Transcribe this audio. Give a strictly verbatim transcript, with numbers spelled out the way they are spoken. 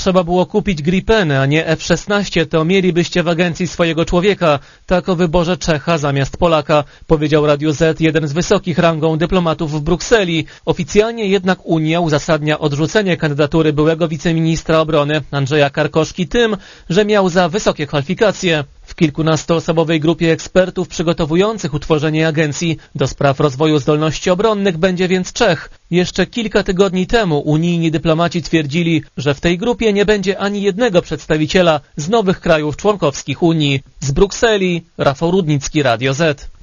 trzeba było kupić Gripeny, a nie F szesnaście, to mielibyście w agencji swojego człowieka. Tak o wyborze Czecha zamiast Polaka, powiedział Radiu Z jeden z wysokich rangą dyplomatów w Brukseli. Oficjalnie jednak Unia uzasadnia odrzucenie kandydatury byłego wiceministra obrony Andrzeja Karkoszki tym, że miał za wysokie kwalifikacje. W kilkunastoosobowej grupie ekspertów przygotowujących utworzenie agencji do spraw rozwoju zdolności obronnych będzie więc Czech. Jeszcze kilka tygodni temu unijni dyplomaci twierdzili, że w tej grupie nie będzie ani jednego przedstawiciela z nowych krajów członkowskich Unii. Z Brukseli Rafał Rudnicki, Radio Z.